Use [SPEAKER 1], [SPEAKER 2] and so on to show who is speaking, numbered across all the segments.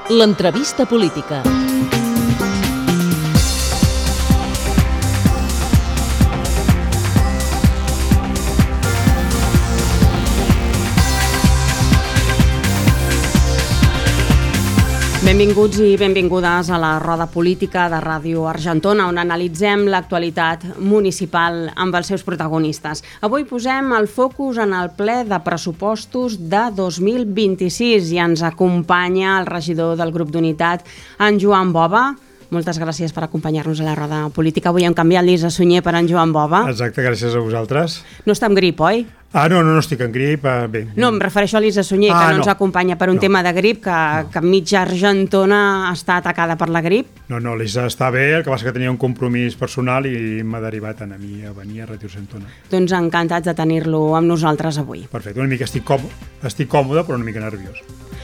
[SPEAKER 1] L'entrevista política.
[SPEAKER 2] Benvinguts i benvingudes a la roda política de Ràdio Argentona, on analitzem l'actualitat municipal amb els seus protagonistes. Avui posem el focus en el ple de pressupostos de 2026 i ens acompanya el regidor del grup d'Unitat, en Joan Bova. Moltes gràcies per acompanyar-nos a la roda política. Avui hem canviat Lisa Sunyer per en Joan Bova.
[SPEAKER 3] Exacte, gràcies a vosaltres.
[SPEAKER 2] No està amb grip, oi?
[SPEAKER 3] No estic en grip. Bé.
[SPEAKER 2] No, em refereixo a Lisa Sunyer, que no ens acompanya per un tema de grip, que mitja Argentona està atacada per la grip.
[SPEAKER 3] No, Lisa està bé, el que passa que tenia un compromís personal i m'ha derivat a mi a venir a Ràdio Argentona.
[SPEAKER 2] Doncs encantats de tenir-lo amb nosaltres avui.
[SPEAKER 3] Perfecte, una mica estic còmode, però una mica nerviós.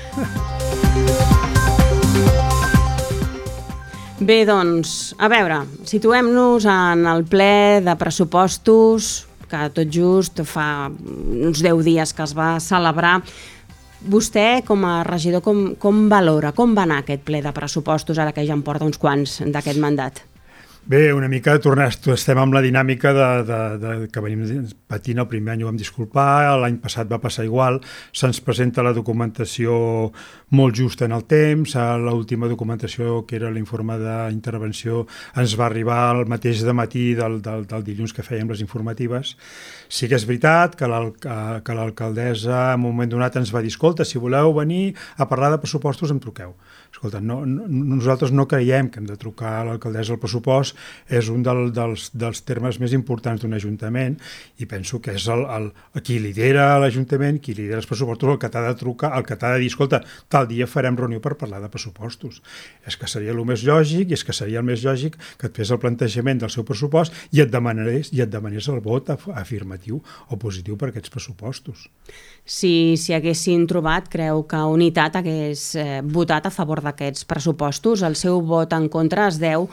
[SPEAKER 2] Bé, doncs, a veure, situem-nos en el ple de pressupostos que tot just fa uns 10 dies que es va celebrar. Vostè, com a regidor, com valora, com va anar aquest ple de pressupostos ara que ja en porta uns quants d'aquest mandat?
[SPEAKER 3] Bé, una mica estem amb la dinàmica que venim patint el primer any, ho vam disculpar, l'any passat va passar igual, se'ns presenta la documentació molt justa en el temps, l'última documentació, que era l'informe d'intervenció, ens va arribar el mateix dematí del dilluns que fèiem les informatives. Sí que és veritat que l'alcaldessa en un moment donat ens va dir: escolta, si voleu venir a parlar de pressupostos em truqueu. Escolta, nosaltres no creiem que hem de trucar a l'alcaldessa al pressupost, és un dels termes més importants d'un ajuntament i penso que és qui lidera l'Ajuntament, qui lidera els pressupostos, el que t'ha de trucar, el que t'ha de dir: escolta, tal dia farem reunió per parlar de pressupostos. És que seria el més lògic i és que seria el més lògic que et fes el plantejament del seu pressupost i et demanés el vot afirmatiu o positiu per aquests pressupostos.
[SPEAKER 2] Si haguessin trobat, creu que Unitat hagués votat a favor d'aquests pressupostos? El seu vot en contra es deu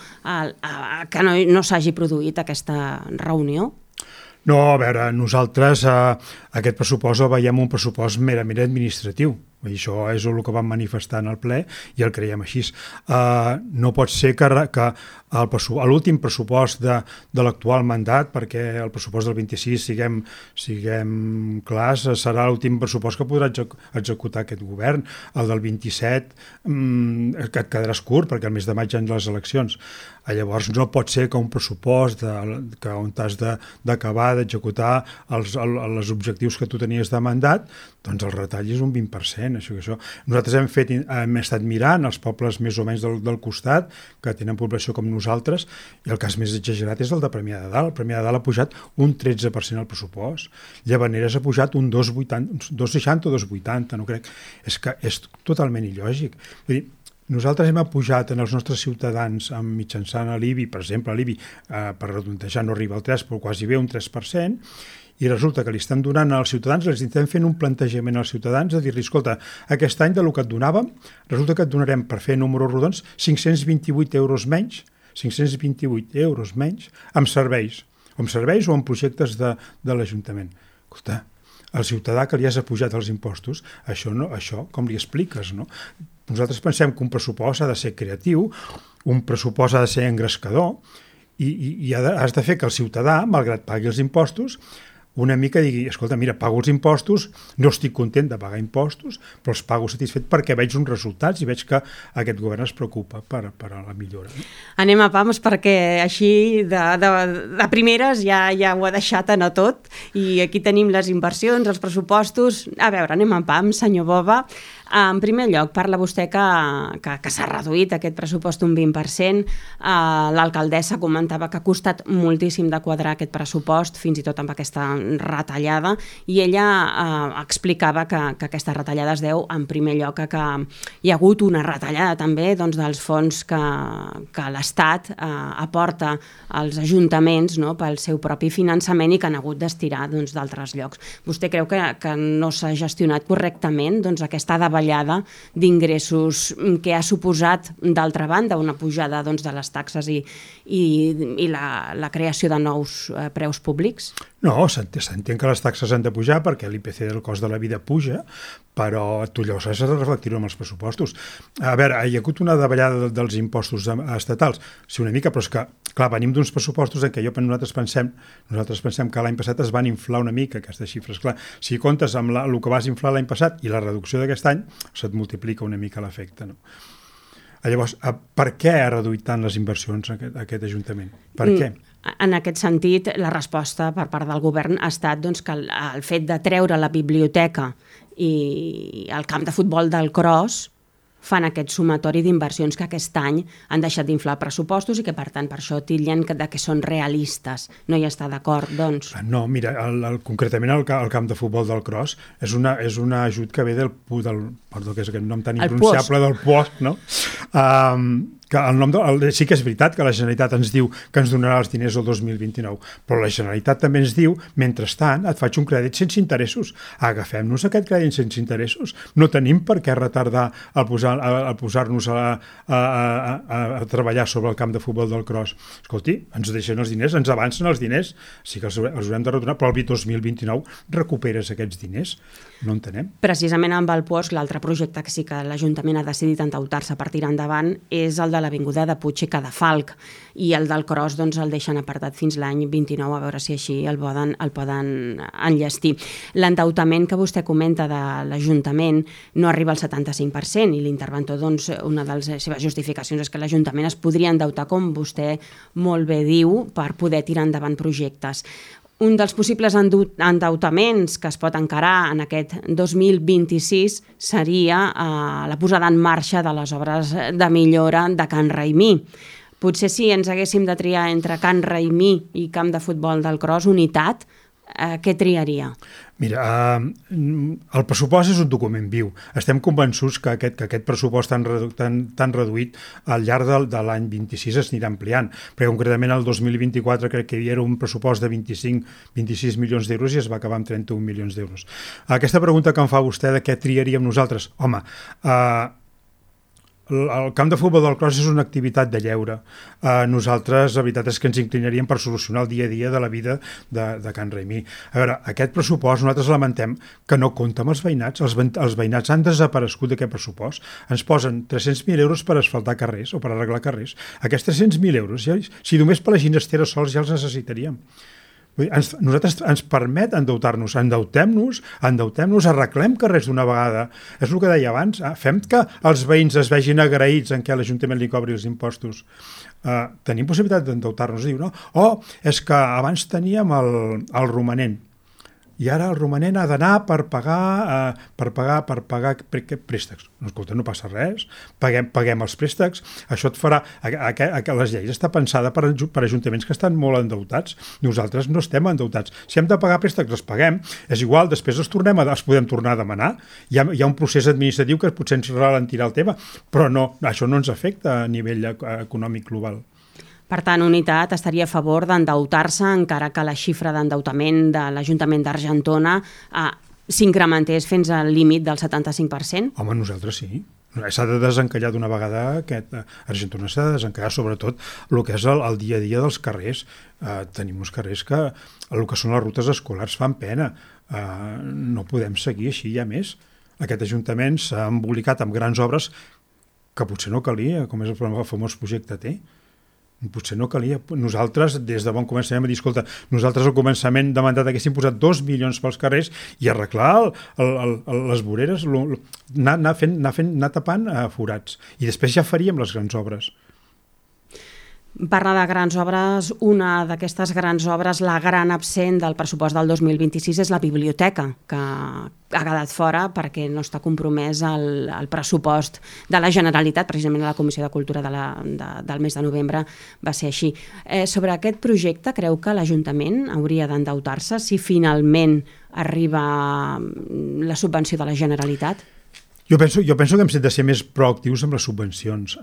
[SPEAKER 2] a que no s'hagi produït aquesta reunió?
[SPEAKER 3] No, a veure, nosaltres aquest pressupost el veiem un pressupost merament administratiu. I això és el que vam manifestar en el ple i el creiem així. No pot ser que l'últim pressupost de l'actual mandat, perquè el pressupost del 26, siguem clars, serà l'últim pressupost que podrà executar aquest govern. El del 27 que et quedaràs curt, perquè el mes de maig hi ha les eleccions. Llavors no pot ser que un pressupost on t'has d'acabar d'executar els objectius que tu tenies de mandat, doncs el retall és un 20%. Això. Nosaltres hem estat mirant els pobles més o menys del costat, que tenen població com nosaltres, i el cas més exagerat és el de Premià de Dalt. Premià de Dalt ha pujat un 13% al pressupost. Llavaneres ha pujat un 2,60 o 2,80, no crec. És que és totalment il·lògic. Vull dir, nosaltres hem apujat en els nostres ciutadans mitjançant l'IBI, per exemple, l'IBI, per redondejar no arriba al 3, però quasi bé un 3%, i resulta que li estem donant als ciutadans, els estem fent un plantejament als ciutadans de dir-li: escolta, aquest any del que et donàvem, resulta que et donarem, per fer números rodons, 528 euros menys, 528 euros menys amb serveis o amb projectes de l'Ajuntament. Escolta, el ciutadà que li has apujat els impostos, això com li expliques, no? Nosaltres pensem que un pressupost ha de ser creatiu, un pressupost ha de ser engrescador i has de fer que el ciutadà, malgrat pagui els impostos, una mica digui: escolta, mira, pago els impostos, no estic content de pagar impostos, però els pago satisfet perquè veig uns resultats i veig que aquest govern es preocupa per a la millora.
[SPEAKER 2] Anem a pams, perquè així de primeres ja ho ha deixat anar tot, i aquí tenim les inversions, els pressupostos. A veure, anem a pams, senyor Bova. En primer lloc, parla vostè que s'ha reduït aquest pressupost un 20%. L'alcaldessa comentava que ha costat moltíssim de quadrar aquest pressupost, fins i tot amb aquesta retallada, i ella explicava que aquesta retallada es deu, en primer lloc, que hi ha hagut una retallada també dels fons que l'Estat aporta als ajuntaments, no?, pel seu propi finançament, i que han hagut d'estirar d'altres llocs. Vostè creu que no s'ha gestionat correctament aquesta davallada d'ingressos que ha suposat, d'altra banda, una pujada de les taxes i la creació de nous preus públics?
[SPEAKER 3] No, s'entén que les taxes han de pujar perquè l'IPC del cost de la vida puja, però tu llavors has de reflectir-ho amb els pressupostos. A veure, hi ha hagut una davallada dels impostos estatals, sí, una mica, però és que, clar, venim d'uns pressupostos en què nosaltres pensem que l'any passat es van inflar una mica aquestes xifres. Clar, si comptes amb el que vas inflar l'any passat i la reducció d'aquest any, se't multiplica una mica l'efecte, no? Llavors, per què ha reduït tant les inversions aquest Ajuntament? Per què?
[SPEAKER 2] En aquest sentit, la resposta per part del govern ha estat doncs, que el fet de treure la biblioteca i el camp de futbol del Cros fan aquest sumatori d'inversions que aquest any han deixat d'inflar pressupostos i que, per tant, per això titllen que són realistes. No hi està d'acord, doncs?
[SPEAKER 3] No, mira, concretament el camp de futbol del Cros és un ajut que ve perdó, que és aquest nom tan impronunciable, del POSC, no? Que sí que és veritat que la Generalitat ens diu que ens donarà els diners el 2029, però la Generalitat també ens diu, mentrestant, et faig un crèdit sense interessos. Agafem-nos aquest crèdit sense interessos. No tenim per què retardar el posar-nos a treballar sobre el camp de futbol del Cros. Escolti, ens deixen els diners, ens avancen els diners, sí que els haurem de retornar, però el 2029 recuperes aquests diners. No entenem.
[SPEAKER 2] Precisament amb el POSC, l'altre projecte que sí que l'Ajuntament ha decidit endeutar-se per tirar endavant és el de l'Avinguda de Puig i Cadafalc, i el del Cros doncs, el deixen apartat fins l'any 29, a veure si així el poden enllestir. L'endeutament que vostè comenta de l'Ajuntament no arriba al 75% i l'interventor, doncs, una de les seves justificacions és que l'Ajuntament es podria endeutar, com vostè molt bé diu, per poder tirar endavant projectes. Un dels possibles endeutaments que es pot encarar en aquest 2026 seria la posada en marxa de les obres de millora de Can Raimí. Potser si ens haguéssim de triar entre Can Raimí i camp de futbol del Cros, unitat, què triaria?
[SPEAKER 3] Mira, el pressupost és un document viu. Estem convençuts que aquest pressupost tan reduït al llarg de l'any 26 es anirà ampliant, perquè concretament el 2024 crec que hi era un pressupost de 26 milions d'euros i es va acabar amb 31 milions d'euros. Aquesta pregunta que em fa vostè de què triaríem nosaltres, home, el camp de futbol del Cros és una activitat de lleure. Nosaltres, la veritat és que ens inclinaríem per solucionar el dia a dia de la vida de Can Raimí. A veure, aquest pressupost, nosaltres lamentem que no compta amb els veïnats. Els veïnats han desaparegut d'aquest pressupost. Ens posen 300.000 euros per asfaltar carrers o per arreglar carrers. Aquests 300.000 euros, si només per la ginestera sols ja els necessitaríem. Nosaltres ens permet endeutar-nos, endeutem-nos, arreglem carrers d'una vegada. És el que deia abans, fem que els veïns es vegin agraïts en què l'Ajuntament li cobri els impostos. Tenim possibilitat d'endeutar-nos, diu, no? És que abans teníem el romanent i ara el romanent ha d'anar per pagar préstecs. No, escolta, no passa res, paguem els préstecs, això et farà... Les lleis està pensada per ajuntaments que estan molt endeutats. Nosaltres no estem endeutats. Si hem de pagar préstecs, els paguem. És igual, després els podem tornar a demanar. Hi ha un procés administratiu que potser ens ralentirà el tema, però no, això no ens afecta a nivell econòmic global.
[SPEAKER 2] Per tant, Unitat estaria a favor d'endeutar-se, encara que la xifra d'endeutament de l'Ajuntament d'Argentona s'incrementés fins al límit del 75%?
[SPEAKER 3] Home, nosaltres sí. S'ha de desencallar d'una vegada Argentona s'ha de desencallar, sobretot el que és el dia a dia dels carrers. Tenim uns carrers que el que són les rutes escolars fan pena. No podem seguir així ja més. Aquest Ajuntament s'ha embolicat amb grans obres que potser no calia, com és el famós projecte T. Potser no calia. Nosaltres, des de bon començament, vam dir, escolta, nosaltres al començament de mandat haguéssim posat 2 milions pels carrers i arreglar les voreres, anar tapant forats. I després ja faríem les grans obres.
[SPEAKER 2] Parla de grans obres, una d'aquestes grans obres, la gran absent del pressupost del 2026 és la biblioteca, que ha quedat fora perquè no està compromès el pressupost de la Generalitat, precisament a la Comissió de Cultura del mes de novembre va ser així. Sobre aquest projecte, creu que l'Ajuntament hauria d'endeutar-se si finalment arriba la subvenció de la Generalitat?
[SPEAKER 3] Jo penso que hem de ser més proactius amb les subvencions.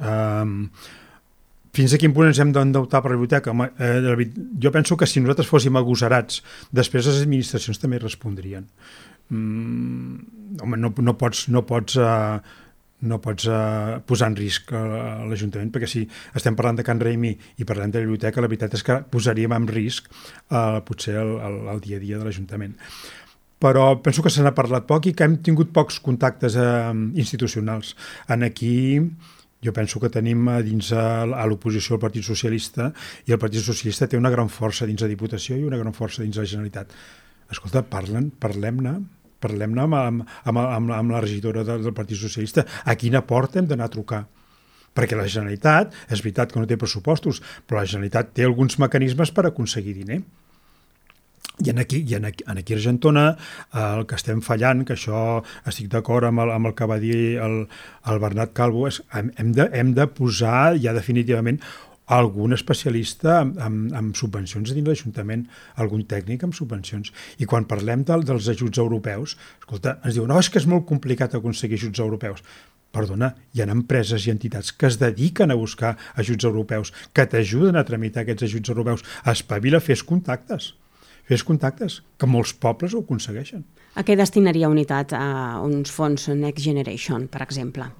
[SPEAKER 3] Fins a quin punt ens hem d'endeutar per la biblioteca? Jo penso que si nosaltres fóssim agosarats, després les administracions també respondrien. Home, no pots posar en risc l'Ajuntament, perquè si estem parlant de Can Raimi i parlem de la biblioteca, la veritat és que posaríem en risc potser el dia a dia de l'Ajuntament. Però penso que se n'ha parlat poc i que hem tingut pocs contactes institucionals. Aquí jo penso que tenim dins a l'oposició el Partit Socialista, i el Partit Socialista té una gran força dins la Diputació i una gran força dins la Generalitat. Escolta, parlem-ne amb la regidora del Partit Socialista. A quina porta hem d'anar a trucar? Perquè la Generalitat, és veritat que no té pressupostos, però la Generalitat té alguns mecanismes per aconseguir diner. I aquí a Argentona el que estem fallant, que això estic d'acord amb el que va dir el Bernat Calvo, és hem de posar ja definitivament algun especialista amb subvencions dins l'Ajuntament, algun tècnic amb subvencions. I quan parlem dels ajuts europeus, escolta, ens diuen, no, és que és molt complicat aconseguir ajuts europeus. Perdona, hi ha empreses i entitats que es dediquen a buscar ajuts europeus, que t'ajuden a tramitar aquests ajuts europeus. Espavila, fes contactes, que molts pobles ho aconsegueixen.
[SPEAKER 2] A què destinaria Unitat a uns fons Next Generation, per exemple?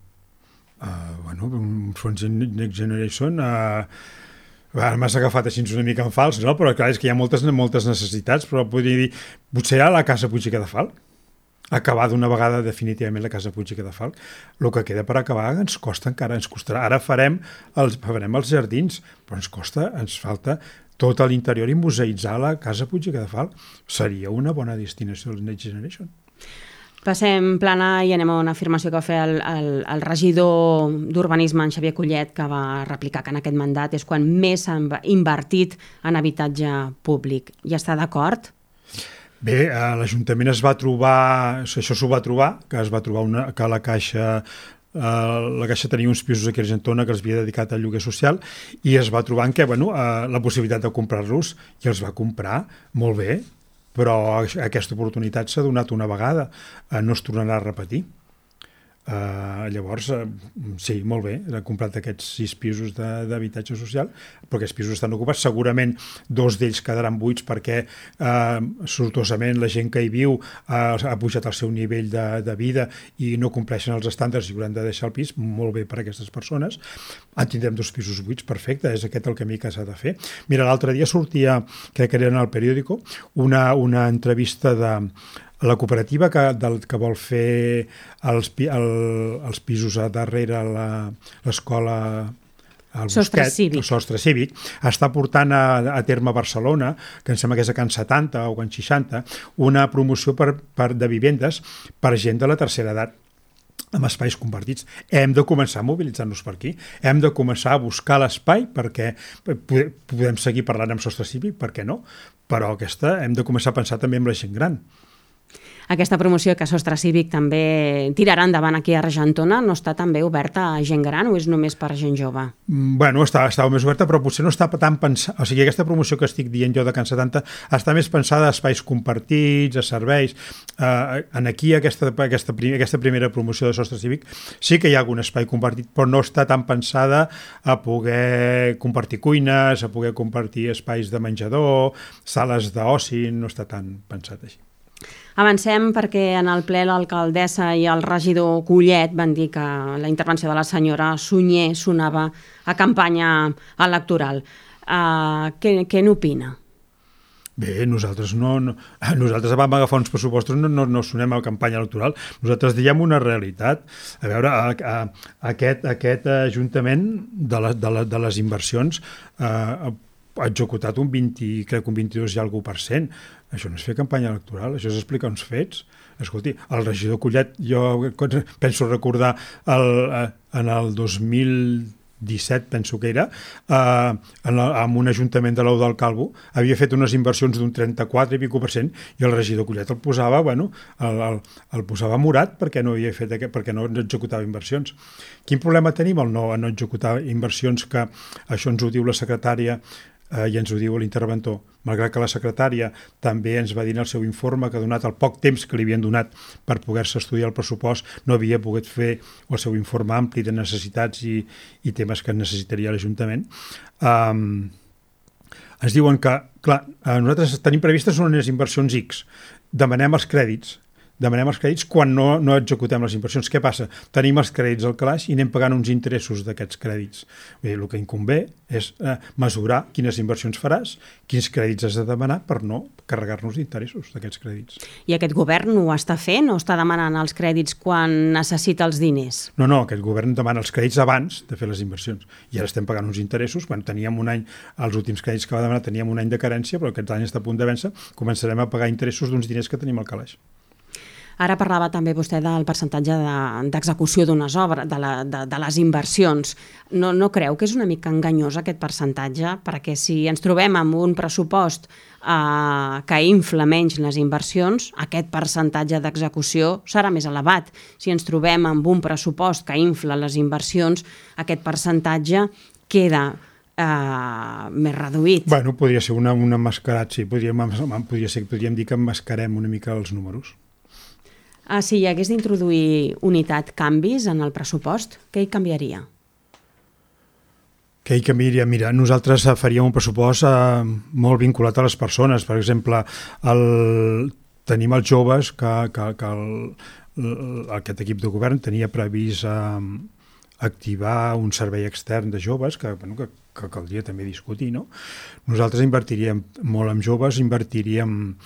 [SPEAKER 3] Un fons Next Generation m'has agafat així una mica en fals, no? Però clar, és que hi ha moltes necessitats, però podria dir, potser a la Casa Puig i Cadafalch, acabar d'una vegada definitivament la Casa Puig i Cadafalch. El que queda per acabar ens costarà. Ara farem els jardins, però ens falta tot a l'interior i museïtzar la Casa Puig i Cadafalch. Seria una bona destinació del Next Generation.
[SPEAKER 2] Passem plana i anem a una afirmació que va fer el regidor d'Urbanisme, en Xavier Collet, que va replicar que en aquest mandat és quan més s'ha invertit en habitatge públic. Hi està d'acord?
[SPEAKER 3] Bé, l'Ajuntament es va trobar, això s'ho va trobar, que que la Caixa tenia uns pisos aquí a Argentona que els havia dedicat al lloguer social i es va trobar que la possibilitat de comprar-los i els va comprar molt bé, però aquesta oportunitat s'ha donat una vegada, no es tornarà a repetir. Llavors, sí, molt bé, he comprat aquests 6 pisos d'habitatge social, però aquests pisos estan ocupats. Segurament 2 d'ells quedaran buits perquè sortosament la gent que hi viu ha pujat el seu nivell de vida i no compleixen els estàndards i hauran de deixar el pis. Molt bé per a aquestes persones. En tindrem 2 pisos buits, perfecte, és aquest el camí que s'ha de fer. Mira, l'altre dia sortia, crec que era en el periòdico, una entrevista de la cooperativa que vol fer els pisos a darrere l'escola el Sostre Cívic, està portant a terme a Barcelona, que em sembla que és a Can 70 o Can 60, una promoció de vivendes per gent de la tercera edat amb espais compartits. Hem de començar a mobilitzar-nos per aquí, hem de començar a buscar l'espai perquè podem seguir parlant amb Sostre Cívic, per què no? Però hem de començar a pensar també amb la gent gran.
[SPEAKER 2] Aquesta promoció que Sostre Cívic també tirarà endavant aquí a Argentona no està també oberta a gent gran o és només per a gent jove?
[SPEAKER 3] Bueno, estava més oberta, però potser no està tan pensada. O sigui, aquesta promoció que estic dient jo de Can 70 està més pensada a espais compartits, a serveis. Aquí, aquesta primera promoció de Sostre Cívic, sí que hi ha algun espai compartit, però no està tan pensada a poder compartir cuines, a poder compartir espais de menjador, sales d'oci, no està tan pensat així.
[SPEAKER 2] Avancem perquè en el ple l'alcaldessa i el regidor Collet van dir que la intervenció de la senyora Sunyer sonava a campanya electoral. Què n'opina?
[SPEAKER 3] Bé, nosaltres vam agafar uns pressupostos, no sonem a campanya electoral, nosaltres diem una realitat. A veure, aquest Ajuntament de les inversions ha executat un 22 i alguna %. Això no és fer campanya electoral, això és explicar uns fets. Escolti, el regidor Collet, jo penso recordar en el 2017, penso que era, en un ajuntament de l'Ou del Calvo, havia fet unes inversions d'un 34 i pico % i el regidor Collet el posava, el posava morat perquè no executava inversions. Quin problema tenim al no executar inversions, que això ens ho diu la secretària i ens ho diu l'interventor, malgrat que la secretària també ens va dir en el seu informe que donat el poc temps que li havien donat per poder-se estudiar el pressupost no havia pogut fer el seu informe ampli de necessitats i temes que necessitaria l'Ajuntament. Ens diuen que, clar, nosaltres tenim previstes unes inversions X, demanem els crèdits, demanem els crèdits quan no executem les inversions. Què passa? Tenim els crèdits al calaix i anem pagant uns interessos d'aquests crèdits. Vull dir, el que inconvé és mesurar quines inversions faràs, quins crèdits has de demanar per no carregar-nos d'interessos d'aquests crèdits.
[SPEAKER 2] I aquest govern ho està fent o està demanant els crèdits quan necessita els diners?
[SPEAKER 3] No, aquest govern demana els crèdits abans de fer les inversions. I ara estem pagant uns interessos. Quan teníem un any, els últims crèdits que va demanar teníem un any de carència, però aquest any està a punt de vèncer, començarem a pagar interessos d'uns diners que tenim al calaix.
[SPEAKER 2] Ara parlava també vostè del percentatge d'execució d'unes obres, de les inversions. No creu que és una mica enganyós aquest percentatge? Perquè si ens trobem amb un pressupost que infla menys les inversions, aquest percentatge d'execució serà més elevat. Si ens trobem amb un pressupost que infla les inversions, aquest percentatge queda més reduït.
[SPEAKER 3] Bueno, podria ser un emmascarat, sí. Podríem dir que emmascarem una mica els números.
[SPEAKER 2] Si hi hagués d'introduir unitat canvis en el pressupost, què hi canviaria?
[SPEAKER 3] Què hi canviaria? Mira, nosaltres faríem un pressupost molt vinculat a les persones. Per exemple, tenim els joves que aquest equip de govern tenia previst activar un servei extern de joves que caldria també discutir, no? Nosaltres invertiríem molt en joves, invertiríem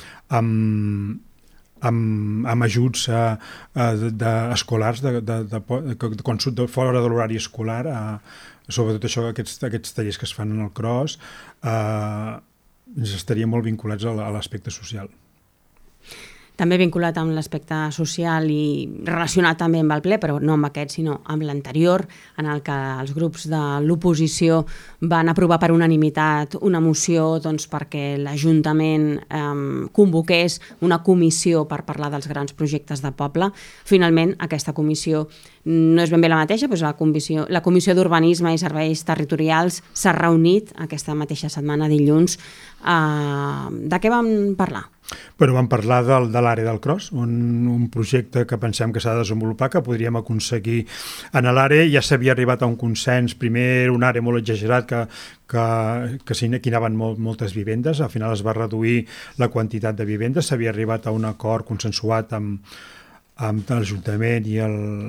[SPEAKER 3] amb ajuts escolars de fora de l'horari escolar, sobretot això, aquests tallers que es fan en el CROSS, ens estaríem molt vinculats a l'aspecte social.
[SPEAKER 2] També vinculat amb l'aspecte social i relacionat també amb el ple, però no amb aquest, sinó amb l'anterior, en el que els grups de l'oposició van aprovar per unanimitat una moció perquè l'Ajuntament convoqués una comissió per parlar dels grans projectes de poble. Finalment, aquesta comissió no és ben bé la mateixa, doncs la Comissió d'Urbanisme i Serveis Territorials s'ha reunit aquesta mateixa setmana, dilluns. De què vam parlar?
[SPEAKER 3] Bueno, vam parlar de l'àrea del CROSS, un projecte que pensem que s'ha de desenvolupar, que podríem aconseguir en l'àrea. Ja s'havia arribat a un consens, primer era una àrea molt exagerat que s'hi anaven moltes vivendes, al final es va reduir la quantitat de vivendes, s'havia arribat a un acord consensuat amb l'Ajuntament i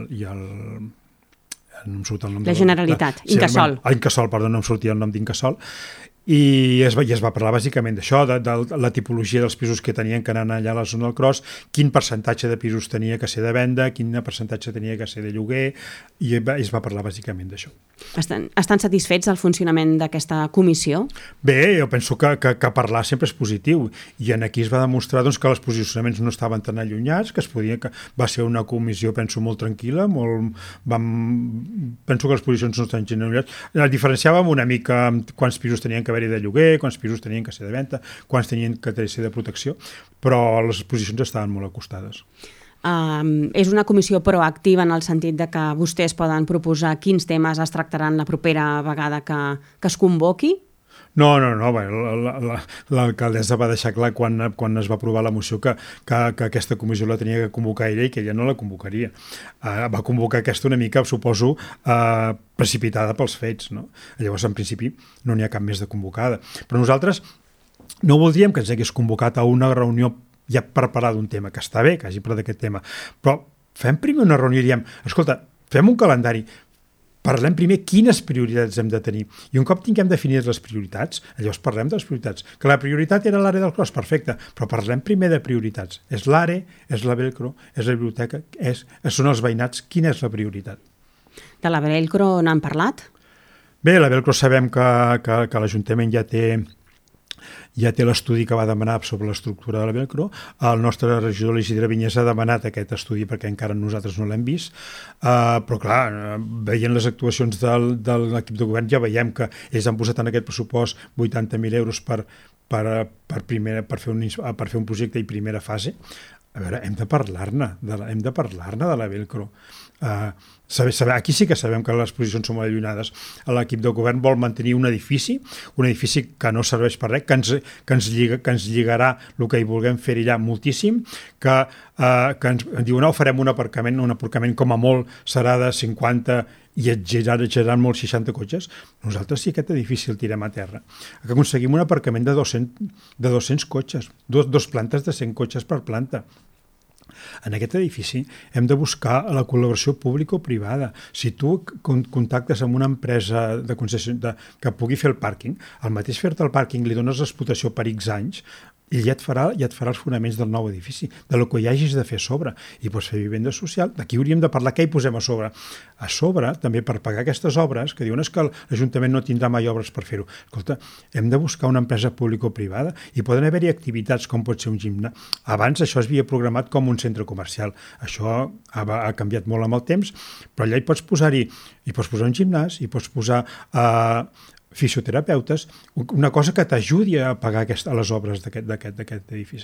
[SPEAKER 3] no em surt el nom
[SPEAKER 2] la Generalitat, Incasòl.
[SPEAKER 3] Incasòl, perdó, no em sortia el nom d'Incasòl. I es va parlar bàsicament d'això, de la tipologia dels pisos que tenien que anar allà a la zona del CROSS, quin percentatge de pisos tenia que ser de venda, quin percentatge tenia que ser de lloguer, i es va parlar bàsicament d'això.
[SPEAKER 2] Estan satisfets del funcionament d'aquesta comissió?
[SPEAKER 3] Bé, jo penso que parlar sempre és positiu, i aquí es va demostrar que els posicionaments no estaven tan allunyats, que va ser una comissió, penso, molt tranquil·la, penso que les posicions no estan gens allunyats. Diferenciàvem una mica quants pisos tenien que haver-hi de lloguer, quants pisos tenien que ser de venda, quants tenien que ser de protecció, però les posicions estaven molt acostades.
[SPEAKER 2] És una comissió proactiva en el sentit de que vostès poden proposar quins temes es tractaran la propera vegada que es convoqui?
[SPEAKER 3] No, l'alcaldessa va deixar clar quan es va aprovar la moció que aquesta comissió la tenia que convocar ella i que ella no la convocaria. Va convocar aquesta una mica, suposo, precipitada pels fets, no? Llavors, en principi, no n'hi ha cap més de convocada. Però nosaltres no voldríem que ens hagués convocat a una reunió ja per parlar d'un tema, que està bé que hagi parlat d'aquest tema, però fem primer una reunió i diem, escolta, fem un calendari, parlem primer quines prioritats hem de tenir. I un cop tinguem definides les prioritats, llavors parlem de les prioritats. Que la prioritat era l'àrea del CROSS, perfecte, però parlem primer de prioritats. És l'àrea, és la Velcro, és la biblioteca, són els veïnats. Quina és la prioritat?
[SPEAKER 2] De la Velcro n'han parlat?
[SPEAKER 3] Bé, la Velcro sabem que l'Ajuntament ja té l'estudi que va demanar sobre l'estructura de la Velcro. El nostre regidor l'Isidre Vinyes ha demanat aquest estudi perquè encara nosaltres no l'hem vist, però clar, veient les actuacions de l'equip de govern ja veiem que ells han posat en aquest pressupost 80.000 euros per fer un projecte i primera fase. A veure, hem de parlar-ne de la Velcro. Aquí sí que sabem que les posicions són molt allunyades. L'equip de govern vol mantenir un edifici que no serveix per res, que ens lligarà el que hi vulguem fer allà moltíssim, que ens diuen, farem un aparcament com a molt serà de 50 i exagerant molt 60 cotxes. Nosaltres sí aquest edifici el tirem a terra. Que aconseguim un aparcament de 200 cotxes, dos plantes de 100 cotxes per planta. En aquest edifici hem de buscar la col·laboració pública o privada. Si tu contactes amb una empresa de concessió que pugui fer el pàrquing, al mateix fer-te el pàrquing li dones l'explotació per X anys i ja et farà els fonaments del nou edifici, de lo que hi hagis de fer a sobre. I pots fer vivenda social. D'aquí hauríem de parlar què hi posem a sobre. A sobre, també per pagar aquestes obres, que diuen que l'Ajuntament no tindrà mai obres per fer-ho. Escolta, hem de buscar una empresa pública o privada i poden haver-hi activitats com pot ser un gimnàs. Abans això es havia programat com un centre comercial. Això ha canviat molt amb el temps, però allà hi pots posar un gimnàs, hi pots posar fisioterapeutes, una cosa que t'ajudi a pagar les obres d'aquest edifici.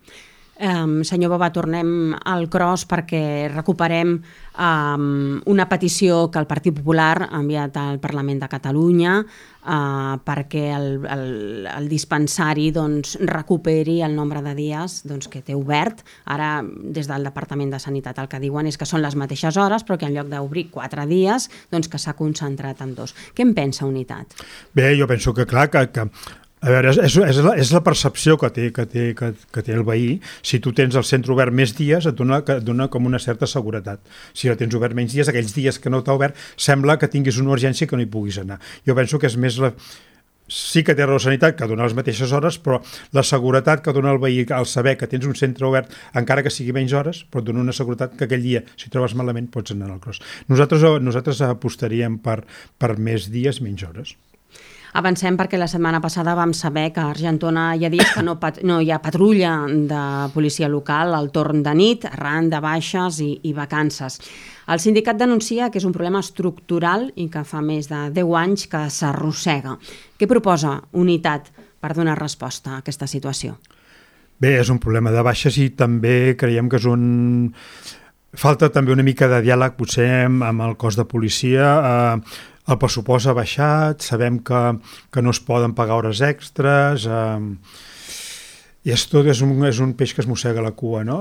[SPEAKER 2] Senyor Bova, tornem al Cros perquè recuperem una petició que el Partit Popular ha enviat al Parlament de Catalunya perquè el dispensari recuperi el nombre de dies que té obert. Ara, des del Departament de Sanitat, el que diuen és que són les mateixes hores, però que en lloc d'obrir 4 dies, que s'ha concentrat en 2. Què en pensa Unitat?
[SPEAKER 3] Bé, jo penso que clar, que a veure, és la percepció que té el veí. Si tu tens el centre obert més dies, et dona com una certa seguretat. Si el tens obert menys dies, aquells dies que no t'ha obert, sembla que tinguis una urgència que no hi puguis anar. Jo penso que és més sí que té raó Sanitat, que dona les mateixes hores, però la seguretat que dona el veí al saber que tens un centre obert, encara que sigui menys hores, però et dona una seguretat que aquell dia, si trobes malament, pots anar al Cros. Nosaltres apostaríem per més dies, menys hores.
[SPEAKER 2] Avancem perquè la setmana passada vam saber que a Argentona hi ha dies que no hi ha patrulla de policia local al torn de nit, arran de baixes i vacances. El sindicat denuncia que és un problema estructural i que fa més de 10 anys que s'arrossega. Què proposa Unitat per donar resposta a aquesta situació?
[SPEAKER 3] Bé, és un problema de baixes i també creiem que és falta també una mica de diàleg potser amb el cos de policia. El pressupost ha baixat, sabem que no es poden pagar hores extres, i és un peix que es mossega la cua, no?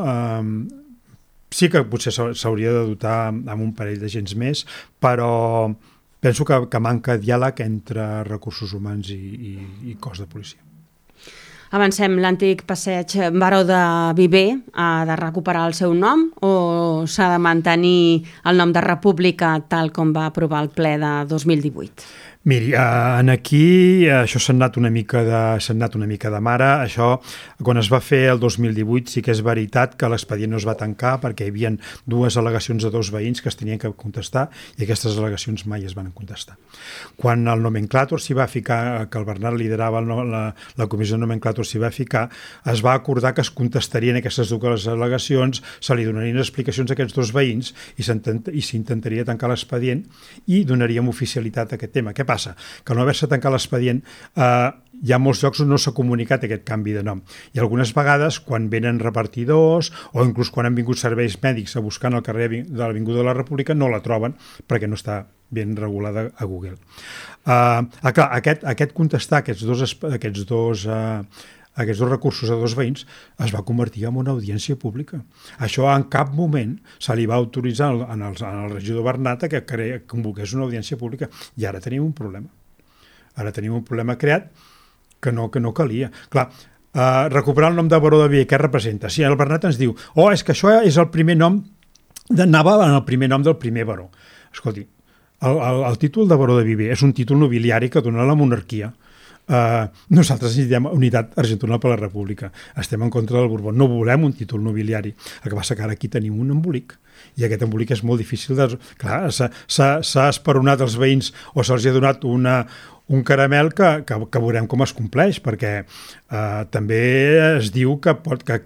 [SPEAKER 3] Sí que potser s'hauria de dotar amb un parell d'agents més, però penso que manca diàleg entre recursos humans i cos de policia.
[SPEAKER 2] Avancem, l'antic passeig Baró de Viver ha de recuperar el seu nom o s'ha de mantenir el nom de República tal com va aprovar el ple de 2018?
[SPEAKER 3] Miri, aquí això s'ha anat una mica de mare. Això, quan es va fer el 2018, sí que és veritat que l'expedient no es va tancar perquè hi havia 2 al·legacions de 2 veïns que es tenien que contestar i aquestes al·legacions mai es van contestar. Quan el nomenclàtor s'hi va ficar, que el Bernat liderava la comissió de nomenclàtor s'hi va ficar, es va acordar que es contestarien aquestes 2 al·legacions, se li donarien explicacions a aquests 2 veïns i s'intentaria tancar l'expedient i donaríem oficialitat a aquest tema. Què passa? Que al no haver-se tancat l'expedient hi ha molts llocs on no s'ha comunicat aquest canvi de nom. I algunes vegades, quan venen repartidors o inclús quan han vingut serveis mèdics a buscar al carrer de l'Avinguda de la República, no la troben perquè no està ben regulada a Google. Clar, aquest contestar aquests dos recursos a 2 veïns es va convertir en una audiència pública. Això en cap moment se li va autoritzar al regidor Bernat que convoqués una audiència pública i ara tenim un problema. Ara tenim un problema creat que no calia. Clar, recuperar el nom de Baró de Viver, què representa? Si el Bernat ens diu és que això és el primer nom, anava en el primer nom del primer baró. Escolti, el títol de Baró de Viver és un títol nobiliari que dona la monarquia. Nosaltres necessitem Unitat Argentona per la República. Estem en contra del Borbó. No volem un títol nobiliari. El que passa que ara aquí tenim un embolic i aquest embolic és molt difícil de... Clar, s'ha esperonat els veïns o se'ls ha donat un caramel que veurem com es compleix, perquè també es diu que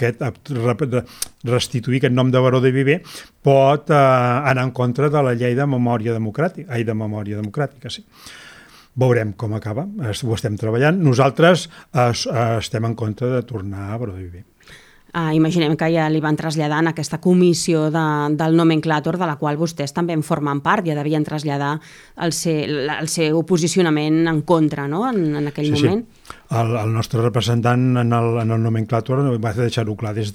[SPEAKER 3] restituir aquest nom de Baró de Viver pot anar en contra de la llei de memòria democràtica, sí. Veurem com acaba, ho estem treballant. Nosaltres estem en contra de tornar a Baró de Viver.
[SPEAKER 2] Imaginem que ja li van traslladar en aquesta comissió del nomenclàtor de la qual vostès també en formen part, ja devien traslladar el seu posicionament en contra, no?, en aquell moment.
[SPEAKER 3] Sí. El nostre representant en el nomenclàtor va deixar-ho clar des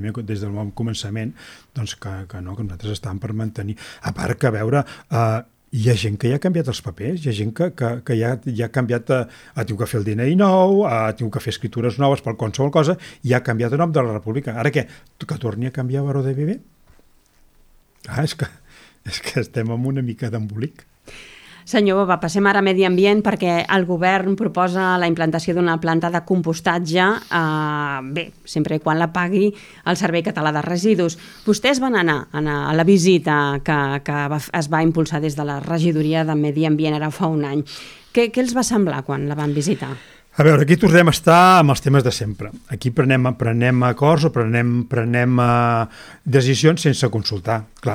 [SPEAKER 3] del començament, doncs que nosaltres estàvem per mantenir. A part que, a veure, hi ha gent que ja ha canviat els papers, hi ha gent que ja ha canviat, ha tingut que fer el DNI nou, ha tingut que fer escritures noves per qualsevol cosa, i ha canviat el nom de la República. Ara què? Que torni a canviar Baró de Viver? És que estem en una mica d'embolic.
[SPEAKER 2] Senyor Bova, passem ara a Medi Ambient perquè el govern proposa la implantació d'una planta de compostatge, sempre quan la pagui el Servei Català de Residus. Vostès van anar a la visita que es va impulsar des de la regidoria de Medi Ambient ara fa un any. Què els va semblar quan la van visitar?
[SPEAKER 3] A veure, aquí tornem a estar amb els temes de sempre. Aquí prenem acords o prenem decisions sense consultar. Clar,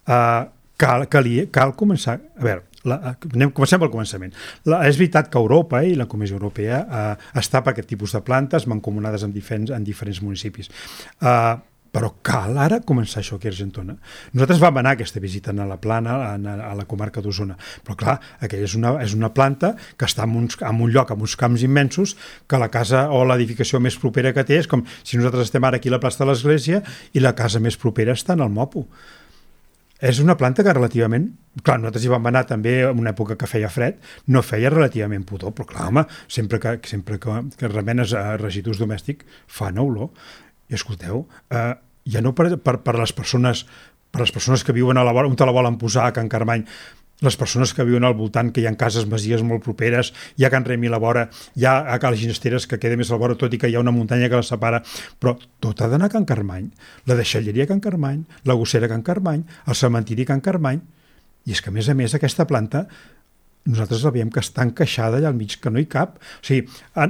[SPEAKER 3] cal començar... A veure, comencem pel començament. És veritat que Europa i la Comissió Europea està per aquest tipus de plantes mancomunades en diferents municipis. Però cal ara començar això aquí a Argentona. Nosaltres vam anar a aquesta visita a la Plana, a la comarca d'Osona, però clar, aquella és una planta que està en un lloc, amb uns camps immensos, que la casa o l'edificació més propera que té és com si nosaltres estem ara aquí a la plaça de l'Església i la casa més propera està en el Mopo. És una planta que relativament... Clar, nosaltres hi vam anar també en una època que feia fred, no feia relativament pudor, però clar, home, sempre que remenes a residus domèstics fan olor. I escolteu, ja no per les persones que viuen a la vora, on te la volen posar a Can Carmany, les persones que viuen al voltant, que hi ha cases masies molt properes, hi ha Can Remi a la vora, hi ha a Cal Ginesteres, que queda més a la vora, tot i que hi ha una muntanya que la separa, però tot ha d'anar a Can Carmany. La deixalleria a Can Carmany, la gossera a Can Carmany, el cementiri a Can Carmany, i és que, a més, aquesta planta, nosaltres la veiem que està encaixada allà al mig, que no hi cap. O sigui,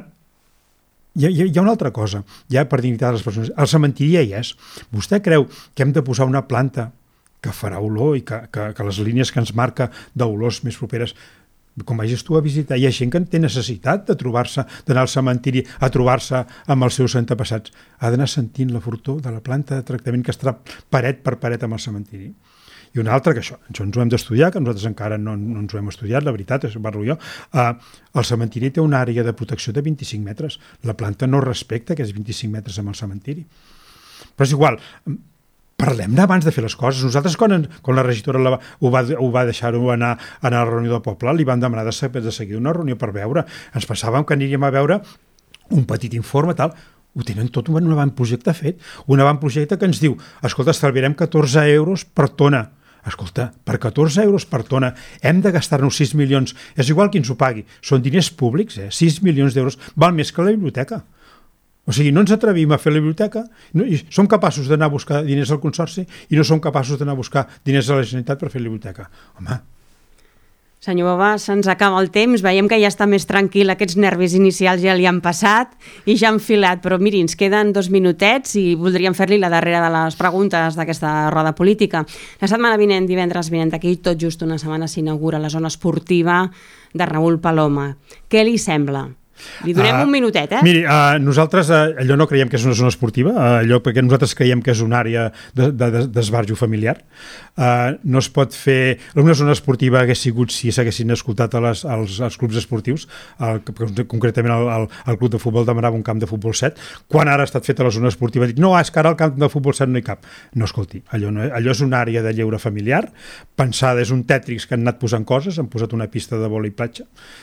[SPEAKER 3] hi ha una altra cosa, ja per dignitat de les persones. El cementiri ja hi és. Vostè creu que hem de posar una planta que farà olor i que les línies que ens marca d'olors més properes, com vagis tu a visitar, hi ha gent que té necessitat de trobar-se, d'anar al cementiri a trobar-se amb els seus antepassats. Ha d'anar sentint la fortor de la planta de tractament que estarà paret per paret amb el cementiri. I una altra, que això ens ho hem d'estudiar, que nosaltres encara no ens ho hem estudiat, la veritat, parlo jo. El cementiri té una àrea de protecció de 25 metres. La planta no respecta aquests 25 metres amb el cementiri. Però és igual, parlem-ne abans de fer les coses. Nosaltres, quan la regidora ho va deixar-ho anar a la reunió del poble, li van demanar de seguir una reunió per veure. Ens passàvem que aniríem a veure un petit informe, tal. Ho tenen tot un avantprojecte fet. Un avantprojecte que ens diu, escolta, estalviarem 14 euros per tona. Escolta, per 14 euros per tona hem de gastar-nos 6 milions. És igual qui ens ho pagui. Són diners públics, 6 milions d'euros. Val més que la biblioteca. O sigui, no ens atrevim a fer la biblioteca, i som capaços d'anar a buscar diners al Consorci i no som capaços d'anar a buscar diners a la Generalitat per fer la biblioteca. Home.
[SPEAKER 2] Senyor Bova, se'ns acaba el temps, veiem que ja està més tranquil, aquests nervis inicials ja li han passat i ja han filat, però miri, ens queden 2 minutets i voldríem fer-li la darrera de les preguntes d'aquesta roda política. La setmana vinent, divendres vinent, aquí tot just una setmana s'inaugura la zona esportiva de Raül Paloma. Què li sembla? Li donem un minutet,
[SPEAKER 3] Miri, nosaltres allò no creiem que és una zona esportiva, allò perquè nosaltres creiem que és una àrea d'esbarjo familiar. No es pot fer... Una zona esportiva hagués sigut si s'haguessin escoltat als clubs esportius, concretament el club de futbol demanava un camp de futbol 7, quan ara ha estat feta la zona esportiva, dic, no, és que ara al camp de futbol 7 no hi cap. No, escolti, allò és una àrea de lleure familiar, pensada, és un Tetris que han anat posant coses, han posat una pista de vòlei platja,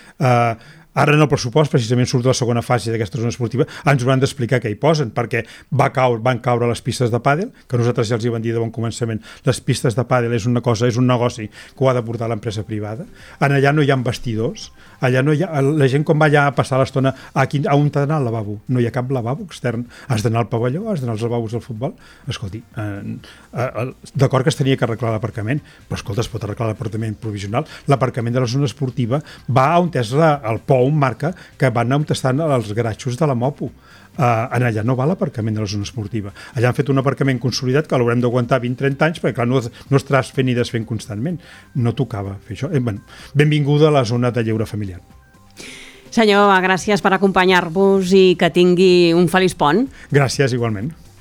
[SPEAKER 3] ara en el pressupost, precisament surt de la segona fase d'aquesta zona esportiva, ens hauran d'explicar què hi posen, perquè van caure les pistes de pàdel, que nosaltres ja els hi vam dir de bon començament, les pistes de pàdel és una cosa, és un negoci que ho ha de portar l'empresa privada, allà no hi ha vestidors, allà no hi ha, la gent quan va allà a passar l'estona, a on t'ha d'anar al lavabo? No hi ha cap lavabo extern, has d'anar al pavelló, has d'anar als lavabos del futbol, escolti, d'acord que es tenia que arreglar l'aparcament, però escolta, es pot arreglar l'aparcament provisional, l'aparcament de la zona esportiva va on és el POU, marca que van on estan els garatxos de la Mopo. Allà no va l'aparcament de la zona esportiva. Allà han fet un aparcament consolidat que l'haurem d'aguantar 20-30 anys perquè clar, no estaràs fent i desfent constantment. No tocava fer això. Benvinguda a la zona de lleure familiar.
[SPEAKER 2] Senyor, gràcies per acompanyar-vos i que tingui un feliç pont.
[SPEAKER 3] Gràcies, igualment.